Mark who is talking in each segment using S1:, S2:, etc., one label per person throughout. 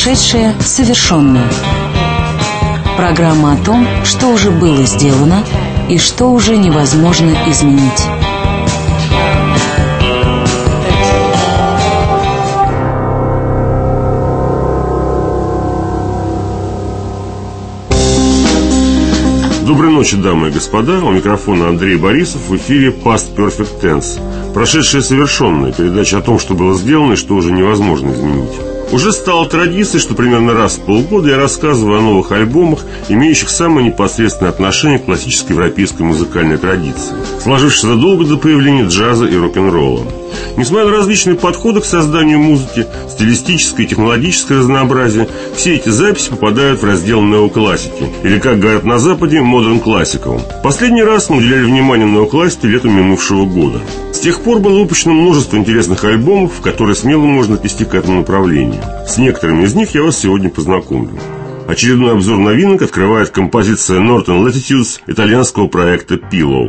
S1: Прошедшее совершенное. Программа о том, что уже было сделано и что уже невозможно изменить.
S2: Доброй ночи, дамы и господа. У микрофона Андрей Борисов. В эфире Past Perfect Tense. Прошедшее совершенное. Передача о том, что было сделано и что уже невозможно изменить. Уже стало традицией, что примерно раз в полгода я рассказываю о новых альбомах, имеющих самое непосредственное отношение к классической европейской музыкальной традиции, сложившейся задолго до появления джаза и рок-н-ролла. Несмотря на различные подходы к созданию музыки, стилистическое и технологическое разнообразие, все эти записи попадают в раздел неоклассики, или, как говорят на Западе, Modern Classical. Последний раз мы уделяли внимание неоклассике летом минувшего года. С тех пор было выпущено множество интересных альбомов, которые смело можно отнести к этому направлению. С некоторыми из них я вас сегодня познакомлю. Очередной обзор новинок открывает композиция Northern Latitudes итальянского проекта Pillow.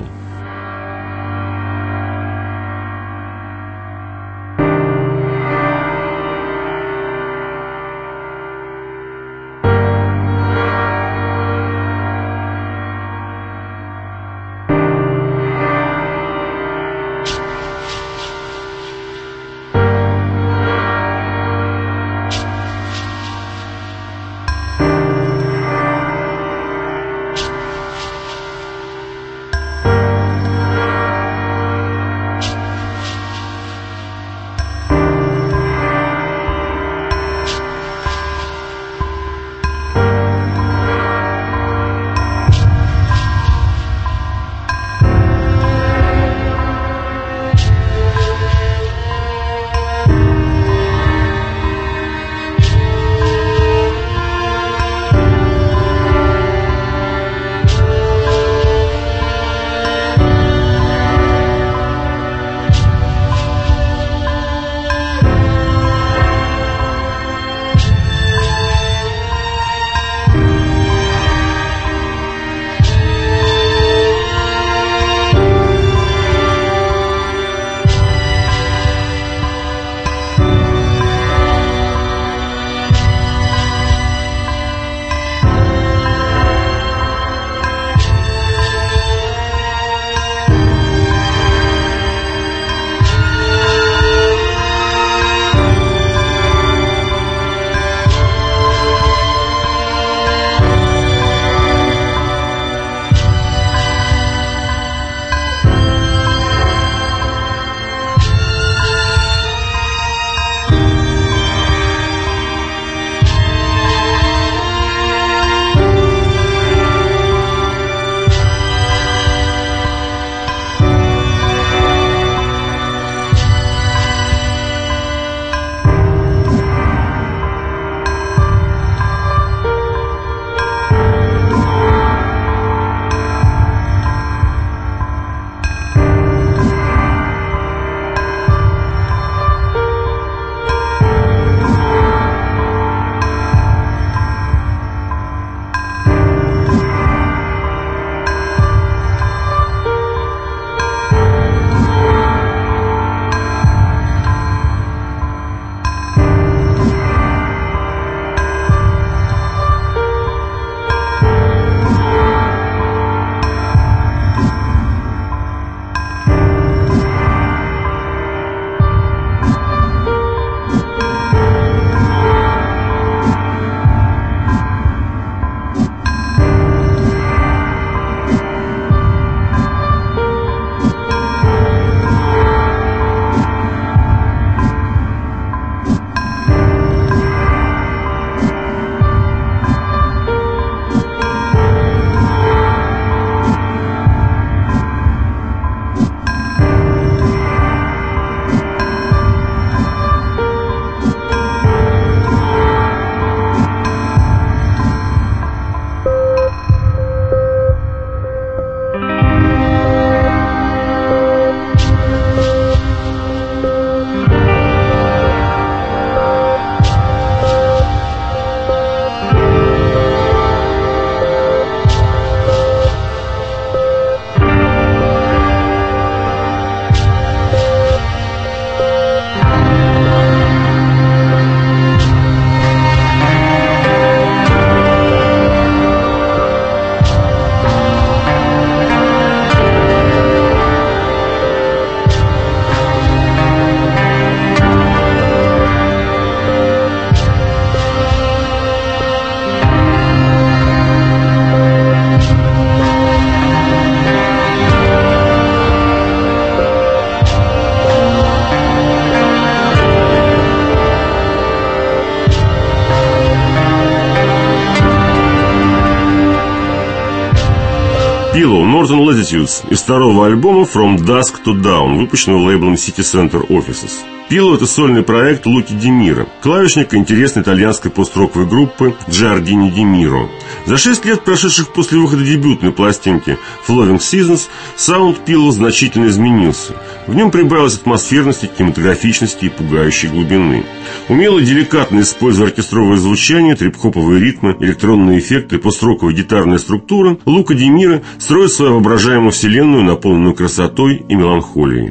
S2: Pillow Northern Latitudes из второго альбома From Dusk to Dawn, выпущенного лейблом City Center Offices. Pillow — это сольный проект Луки Ди Миро, клавишника интересной итальянской пост-роковой группы Giardini Di Miro. За 6 лет, прошедших после выхода дебютной пластинки Flowing Seasons, саунд Pillow значительно изменился. В нем прибавилось атмосферности, кинематографичности и пугающей глубины. Умело и деликатно используя оркестровое звучание, трип-хоповые ритмы, электронные эффекты, пост-роковая гитарная структура, Лука Ди Миро строит свою воображаемую вселенную, наполненную красотой и меланхолией.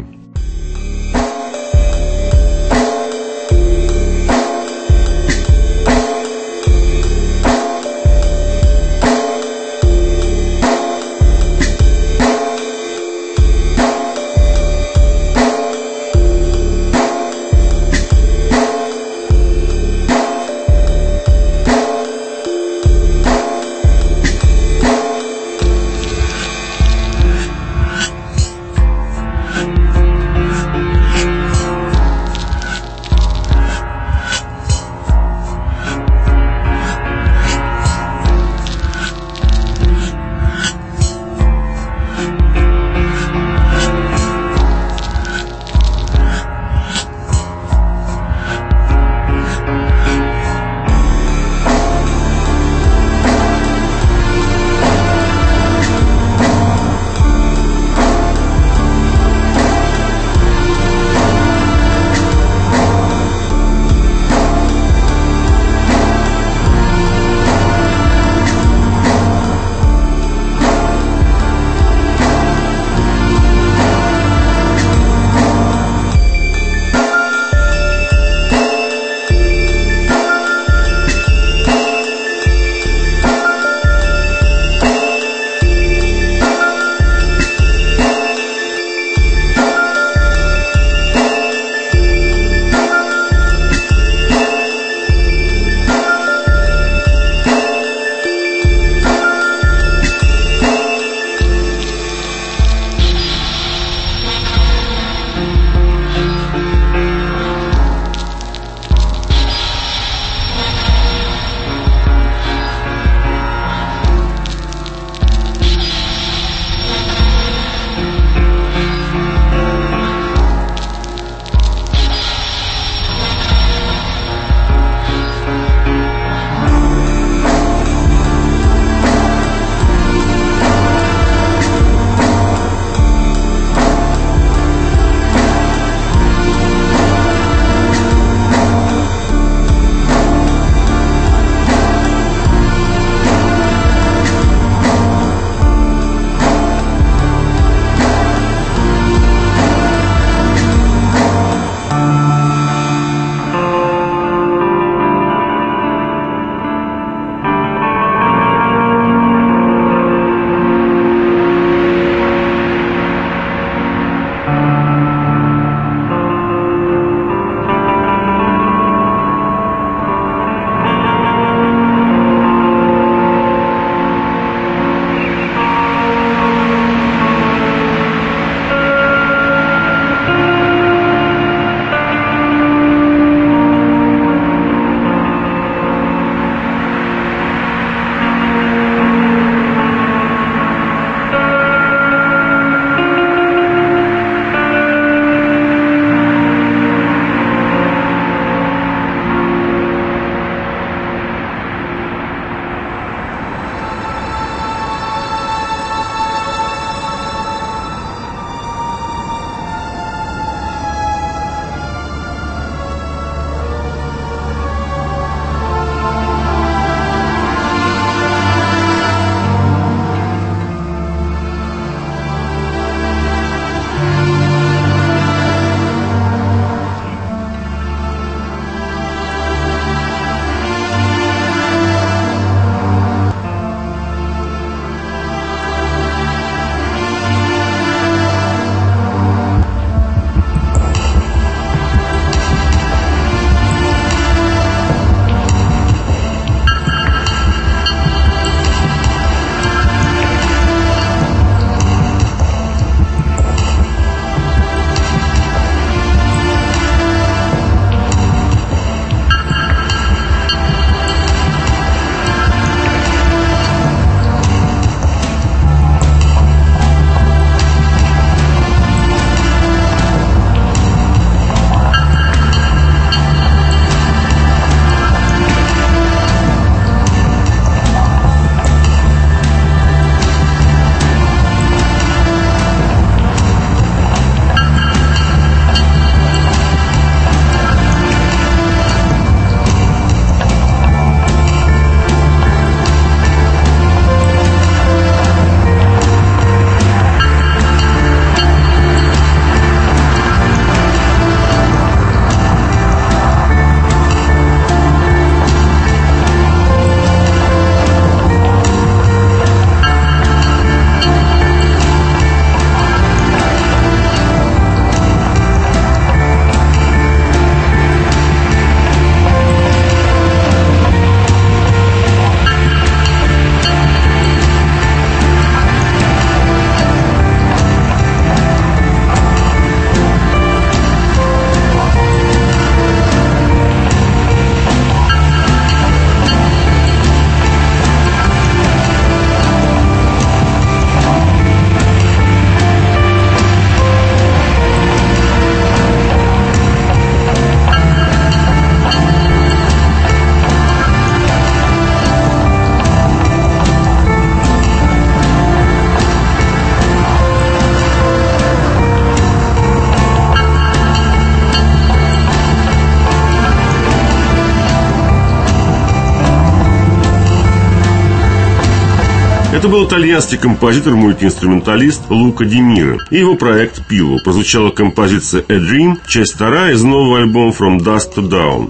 S2: Это был итальянский композитор-мультиинструменталист Лука Ди Мира и его проект Pillow. Прозвучала композиция A Dream, часть 2 из нового альбома From Dusk to Dawn.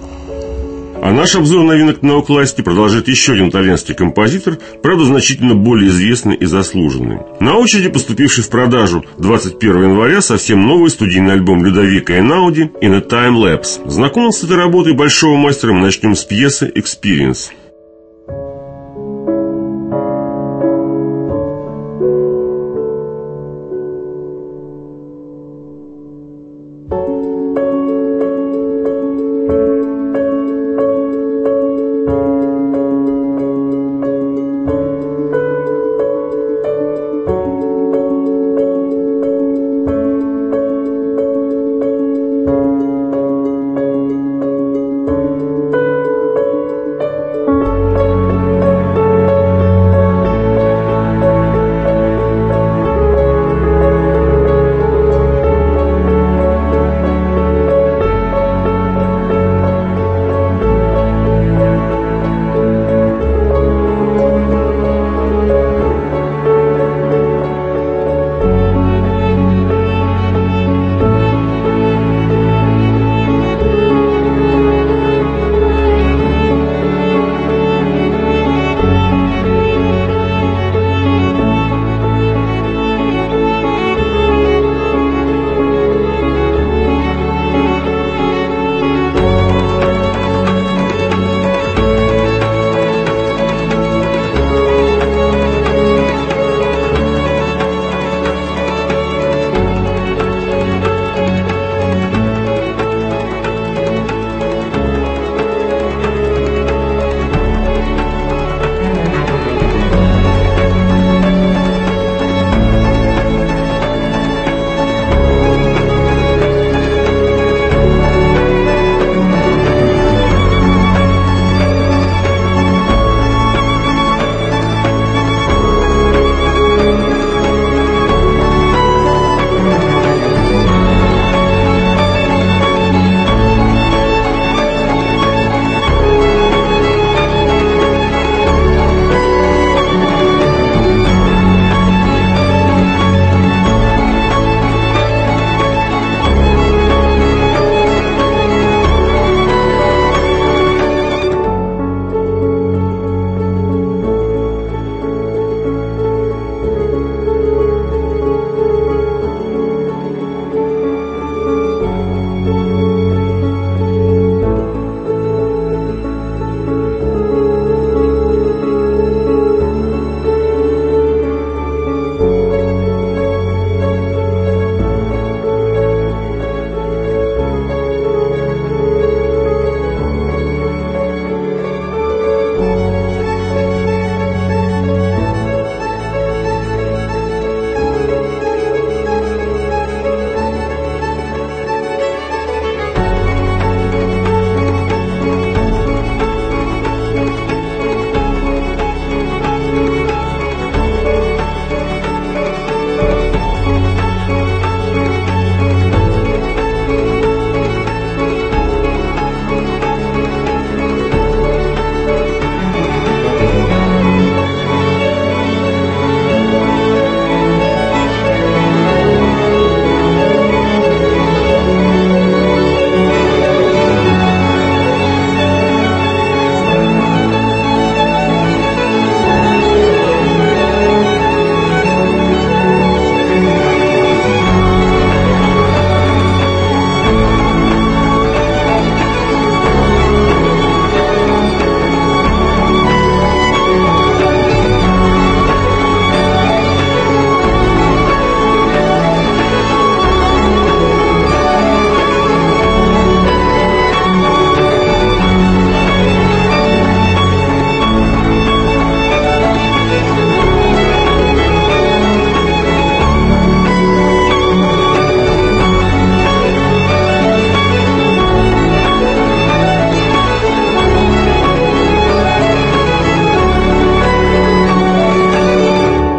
S2: А наш обзор новинок неоклассики продолжает еще один итальянский композитор, правда, значительно более известный и заслуженный. На очереди поступивший в продажу 21 января совсем новый студийный альбом Людовико Эйнауди «In a Time Lapse». Знакомился с этой работой большого мастера мы начнем с пьесы «Experience».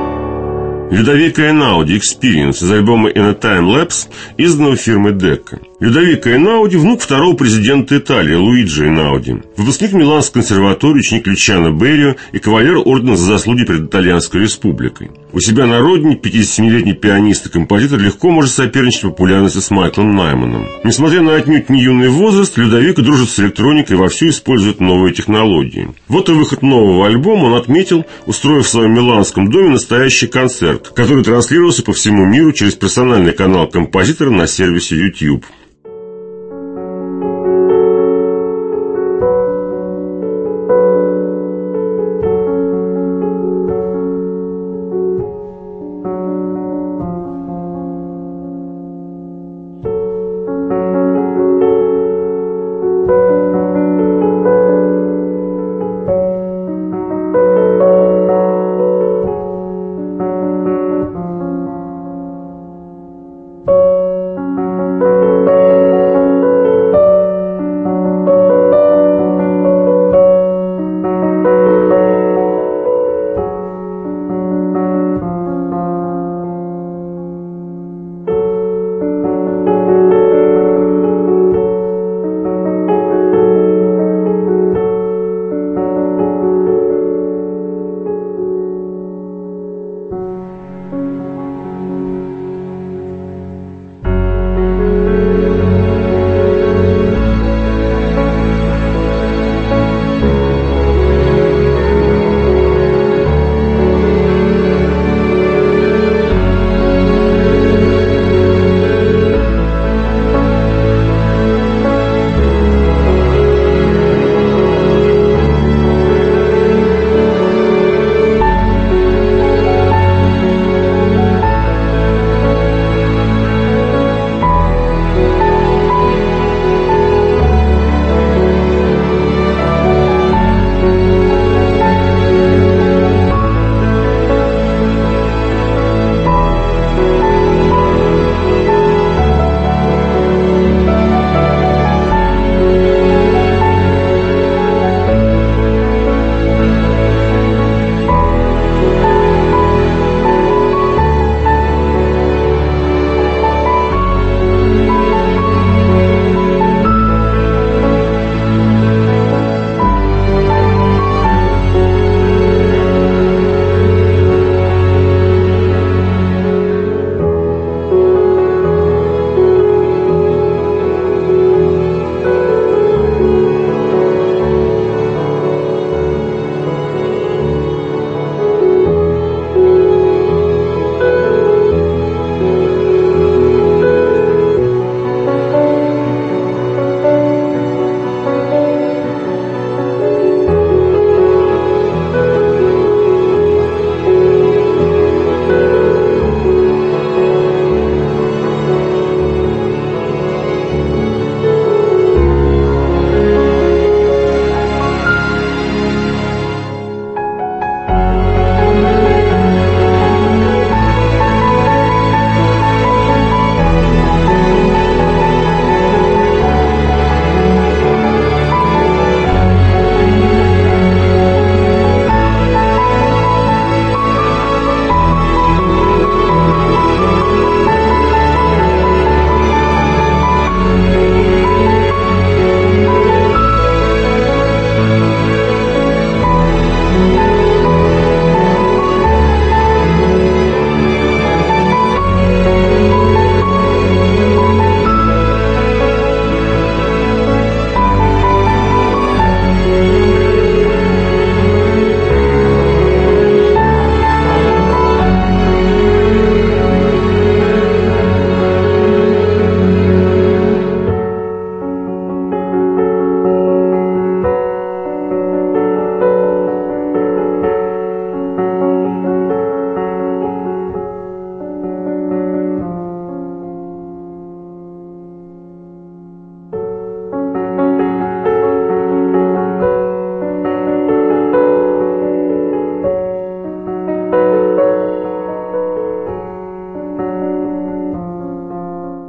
S2: Людовико Эйнауди «Experience» из альбома «In a Time Lapse», изданного фирмой Decca. Людовико Эйнауди – внук второго президента Италии Луиджи Эйнауди, выпускник Миланской консерватории, ученик Лючано Берио и кавалер ордена за заслуги перед Итальянской республикой. У себя на родине 57-летний пианист и композитор легко может соперничать в популярности с Майклом Найманом. Несмотря на отнюдь не юный возраст, Людовико дружит с электроникой и вовсю использует новые технологии. Вот и выход нового альбома он отметил, устроив в своем миланском доме настоящий концерт, который транслировался по всему миру через персональный канал композитора на сервисе YouTube.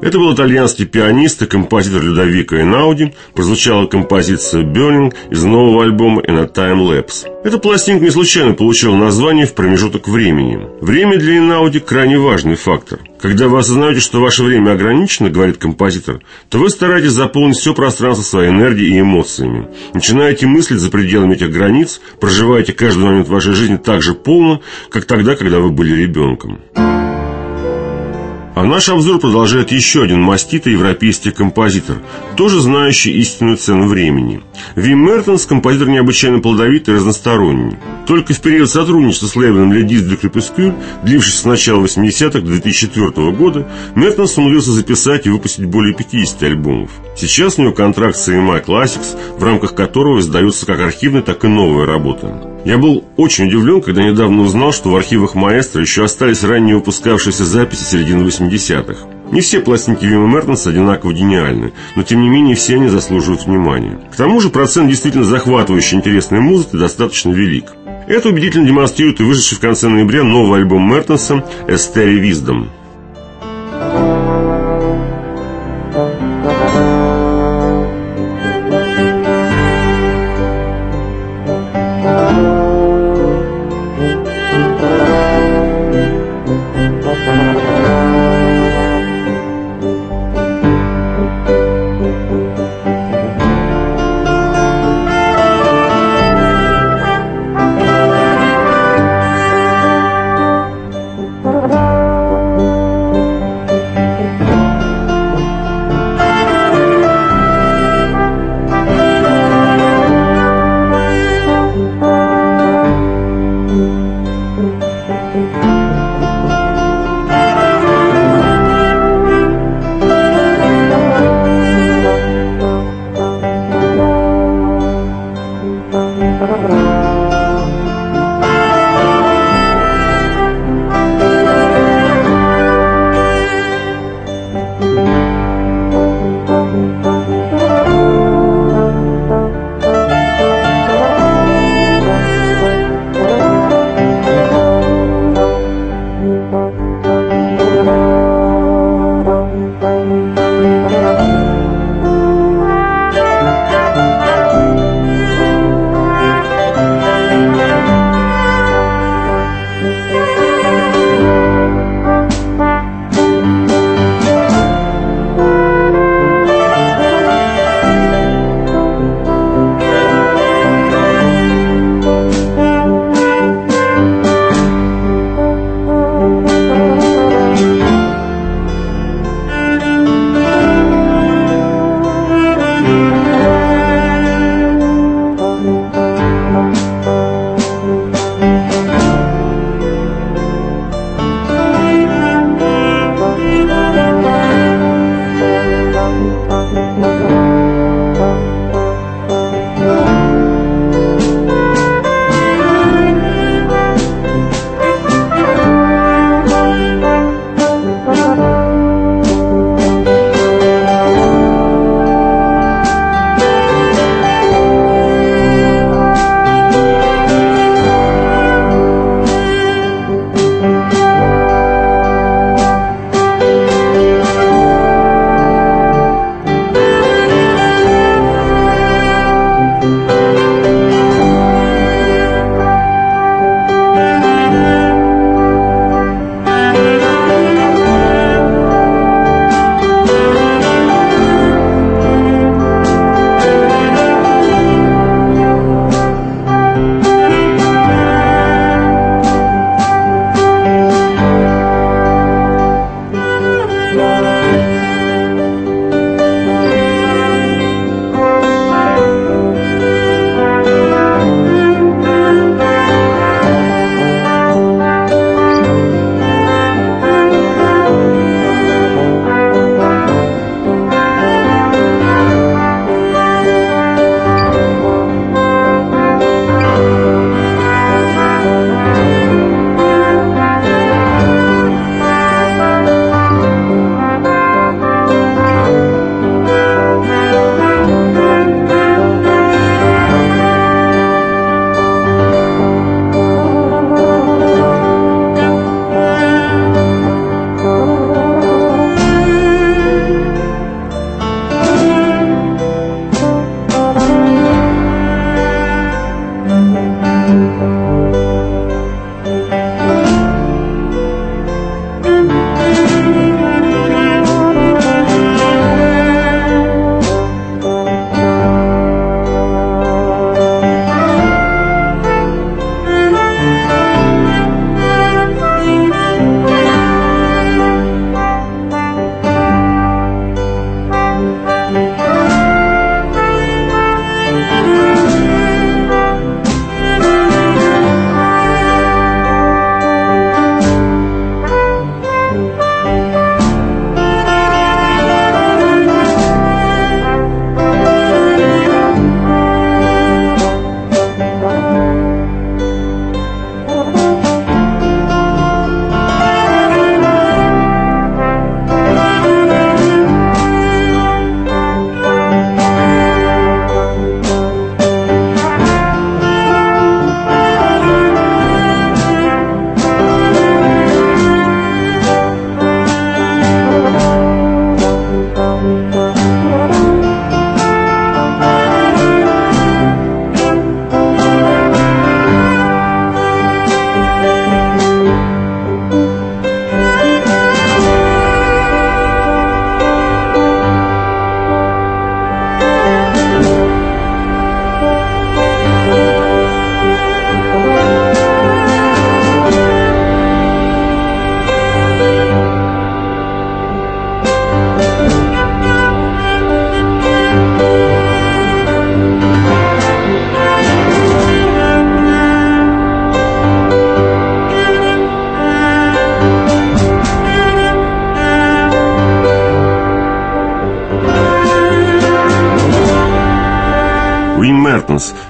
S2: Это был итальянский пианист и композитор Людовико Эйнауди. Прозвучала композиция «Burning» из нового альбома «In a Time Lapse». Эта пластинка не случайно получила название в промежуток времени. Время для Эйнауди – крайне важный фактор. Когда вы осознаете, что ваше время ограничено, говорит композитор, то вы стараетесь заполнить все пространство своей энергией и эмоциями. Начинаете мыслить за пределами этих границ, проживаете каждый момент вашей жизни так же полно, как тогда, когда вы были ребенком. А наш обзор продолжает еще один маститый европейский композитор, тоже знающий истинную цену времени. Вим Мертенс – композитор необычайно плодовитый и разносторонний. Только в период сотрудничества с лейблом Les Disques du Crépuscule, длившийся с начала 80-х до 2004 года, Мертенс умудрился записать и выпустить более 50 альбомов. Сейчас у него контракт с EMI Classics, в рамках которого издаются как архивные, так и новые работы. Я был очень удивлен, когда недавно узнал, что в архивах маэстро еще остались ранее выпускавшиеся записи середины 80-х. Не все пластинки Вима Мертенса одинаково гениальны, но тем не менее все они заслуживают внимания. К тому же процент действительно захватывающей интересной музыки достаточно велик. Это убедительно демонстрирует и вышедший в конце ноября новый альбом Мертенса «A Starry Wisdom».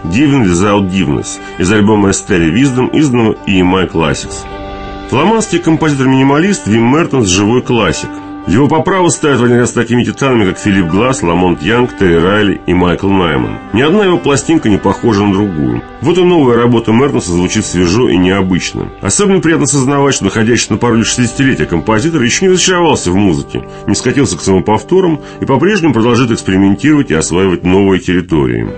S2: «Divine Without Divness» из альбома «Stereo Wisdom», изданного EMI Classics. Фламандский композитор-минималист Вим Мертенс – живой классик. Его по праву ставят в один ряд с такими титанами, как Филипп Гласс, Ламонт Янг, Терри Райли и Майкл Найман. Ни одна его пластинка не похожа на другую. Вот и новая работа Мертенса звучит свежо и необычно. Особенно приятно сознавать, что находящийся на порог 60-летия композитор еще не разочаровался в музыке, не скатился к самоповторам и по-прежнему продолжит экспериментировать и осваивать новые территории.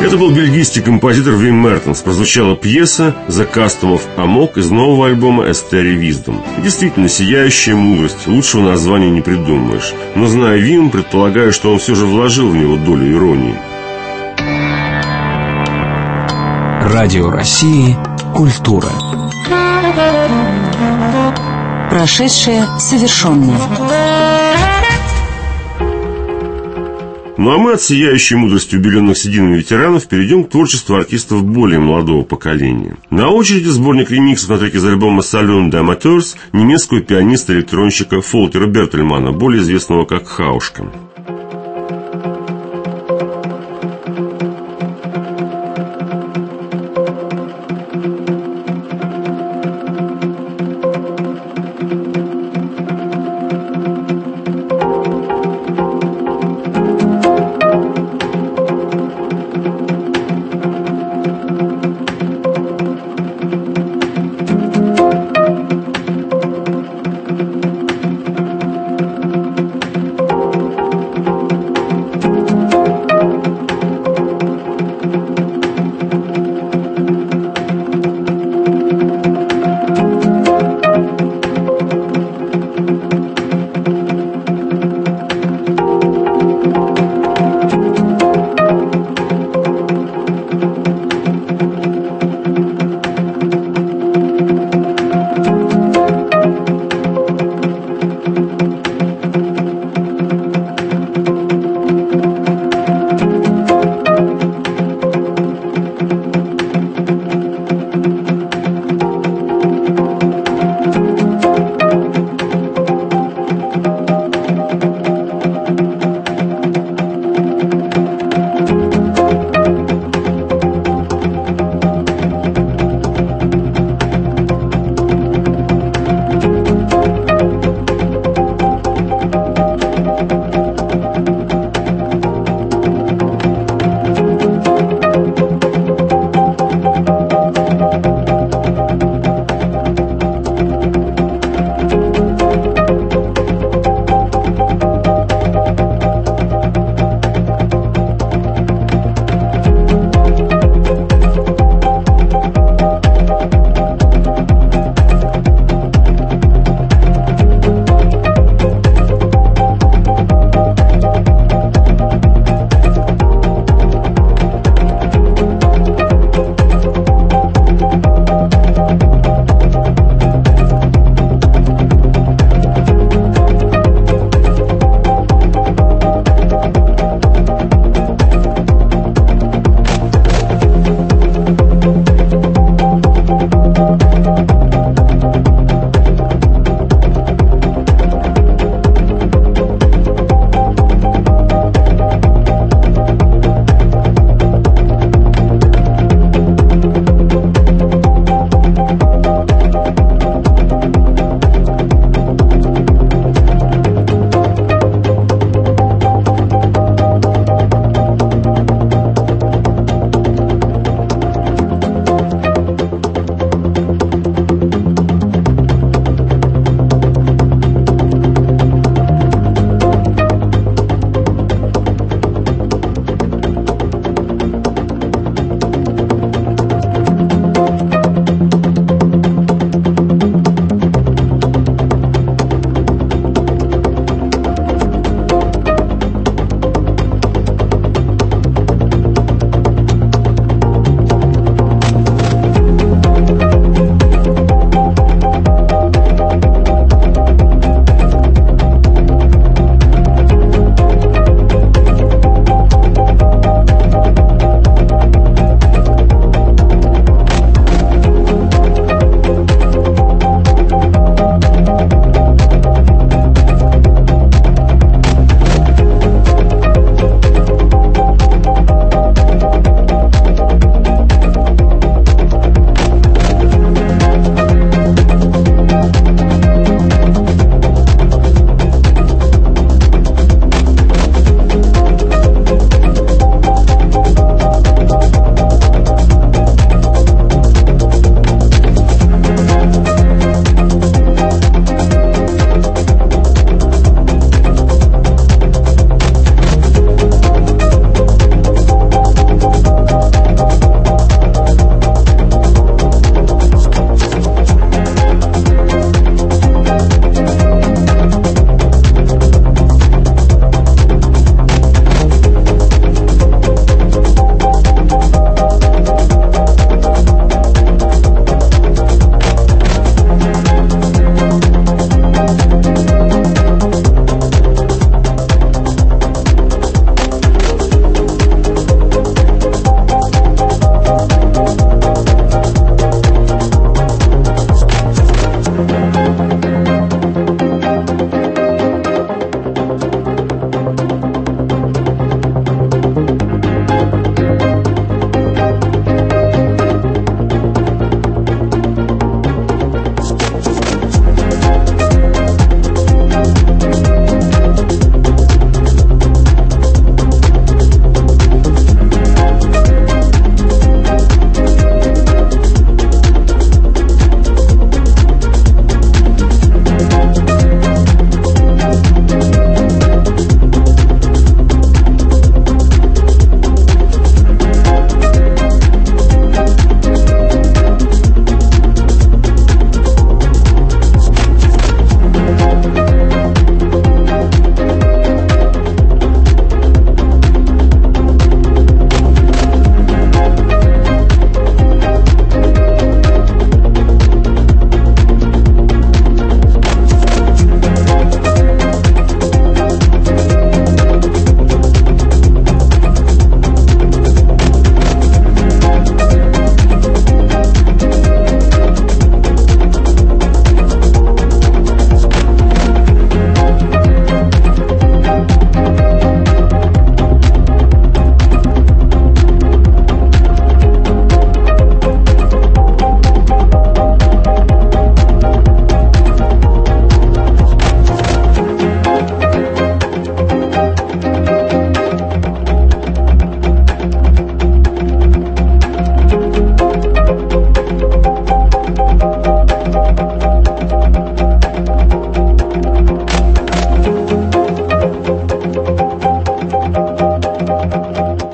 S2: Это был бельгийский композитор Вим Мертенс. Прозвучала пьеса «The Custom of Amok» из нового альбома «Asteria Wisdom». Действительно, сияющая мудрость. Лучшего названия не придумаешь. Но, зная Вим, предполагаю, что он все же вложил в него долю иронии.
S3: Радио России «Культура».
S1: Прошедшее совершенно.
S2: Ну а мы от сияющей мудрости убеленных сединами ветеранов перейдем к творчеству артистов более молодого поколения. На очереди сборник ремиксов на треки из альбома «Salon des Amateurs» немецкого пианиста-электронщика Фолкера Бертельмана, более известного как Хаушка.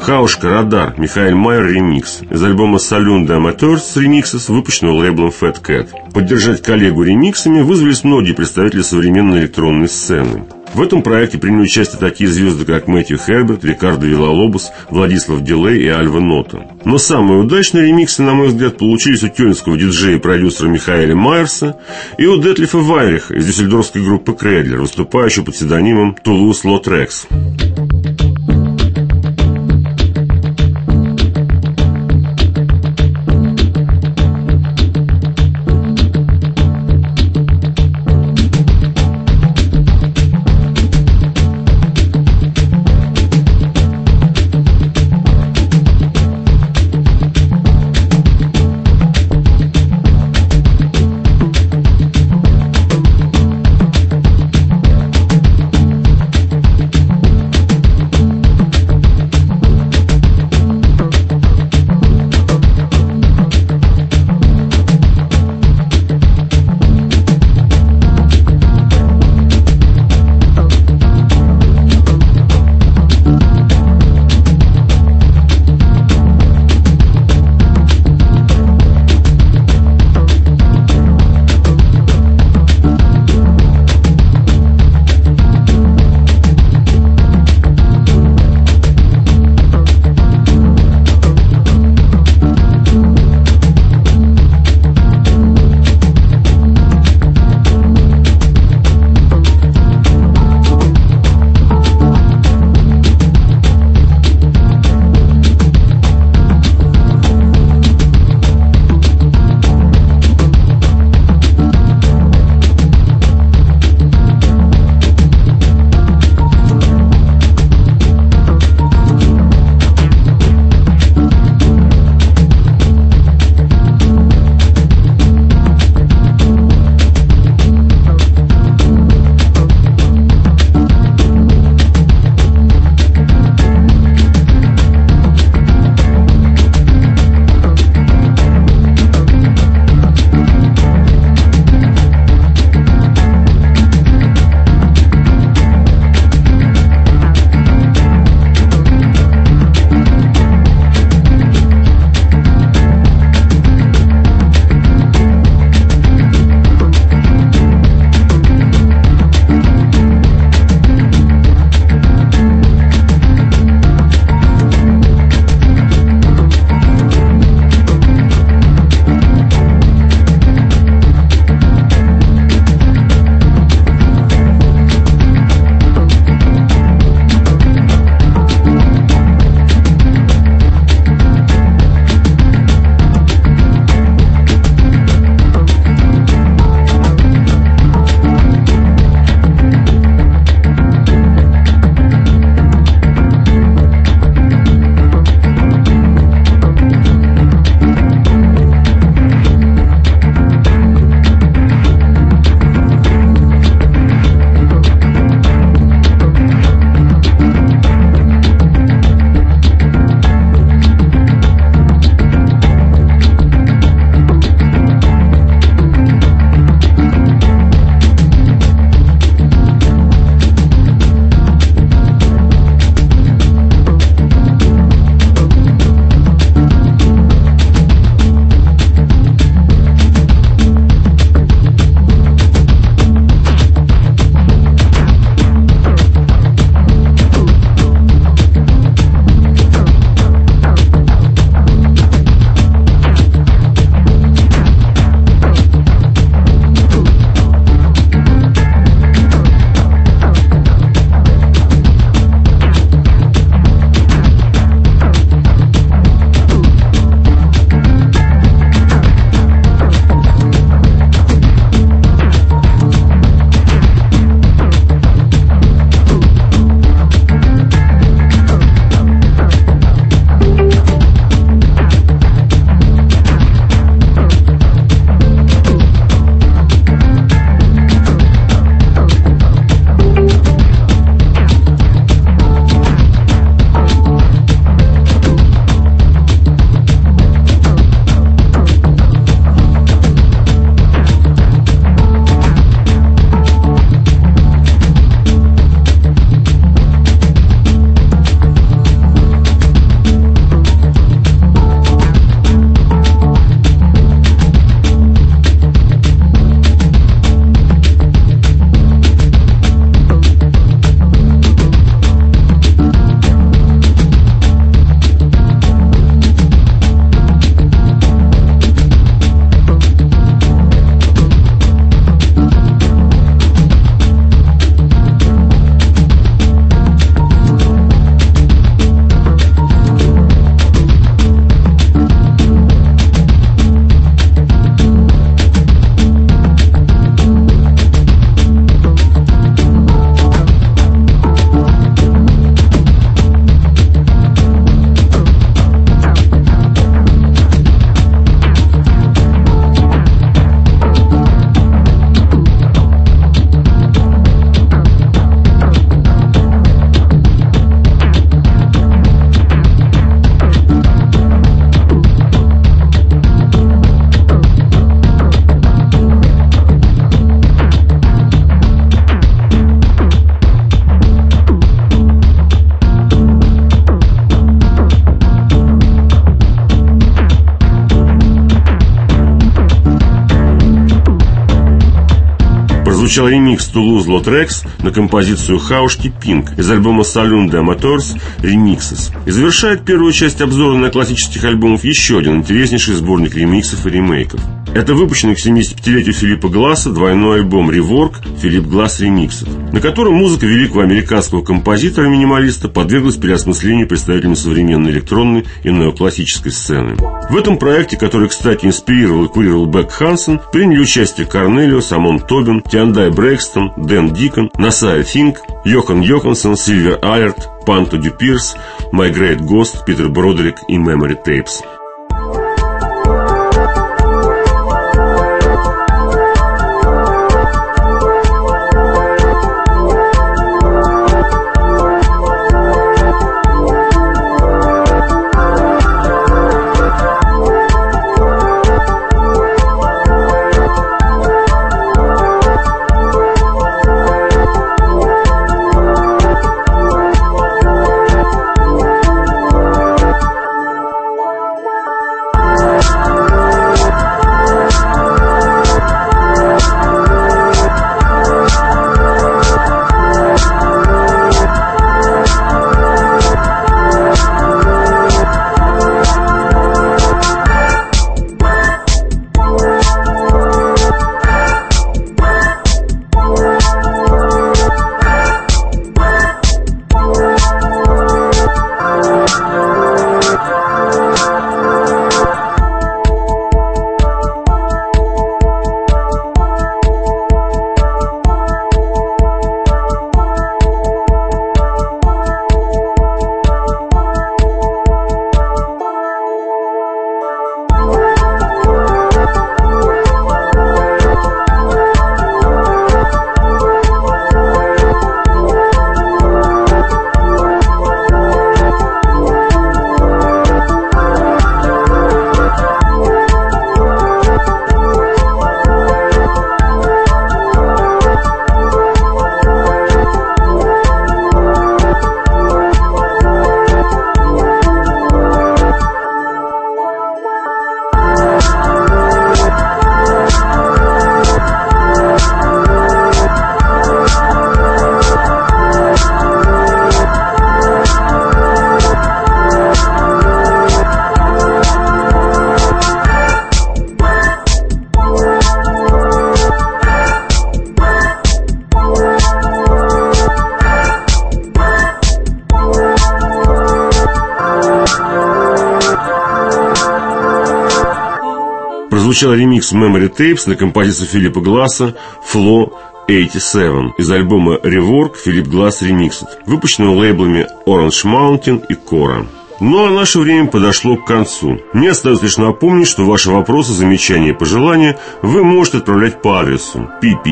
S2: Хаушка «Радар» Михаэль Майер ремикс из альбома Saloon de Amateurs Remixes, выпущенного лейблом Fat Cat. Поддержать коллегу ремиксами вызвались многие представители современной электронной сцены. В этом проекте приняли участие такие звезды, как Мэтью Херберт, Рикардо Виллалобос, Владислав Дилей и Альва Нота. Но самые удачные ремиксы, на мой взгляд, получились у кёльнского диджея и продюсера Михаэля Майерса и у Детлифа Вайриха из дюссельдорфской группы Кредлер, выступающего под псевдонимом Toulouse Lautrec. прозвучал ремикс Toulouse-Lautrec на композицию «Хаушки Пинк» из альбома Saloon des Amateurs Remixes. И завершает первую часть обзора на классических альбомов еще один интереснейший сборник ремиксов и ремейков. Это выпущенный к 75-летию Филиппа Гласса двойной альбом «Rework» Philip Glass Remixes, на котором музыка великого американского композитора-минималиста подверглась переосмыслению представителями современной электронной и неоклассической сцены. В этом проекте, который, кстати, инспирировал и курировал Бек Хансен, приняли участие Корнелиус, Амон Тобин, Тиандай Брейкстон, Дэн Дикон, Насая Финк, Йохан Йоханссон, Сильвер Алерт, Панто Дюпирс, My Great Ghost, Питер Бродерик и Memory Tapes. Прозвучал ремикс Memory Tapes на композицию Филиппа Гласса «Flow 87» из альбома «Rework» Philip Glass Remixed, выпущенного лейблами Orange Mountain и Cora. Ну а наше время подошло к концу. Мне остается лишь напомнить, что ваши вопросы, замечания и пожелания вы можете отправлять по адресу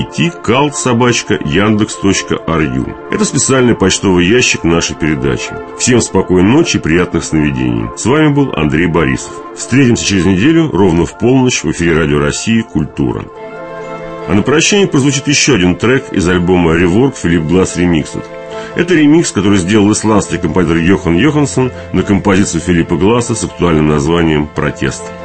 S2: ppt@yandex.ru. Это специальный почтовый ящик нашей передачи. Всем спокойной ночи и приятных сновидений. С вами был Андрей Борисов. Встретимся через неделю ровно в полночь в эфире Радио России «Культура». А на прощание прозвучит еще один трек из альбома «Rework» Philip Glass Remixed. Это ремикс, который сделал исландский композитор Йохан Йоханссон на композицию Филиппа Гласса с актуальным названием «Протест».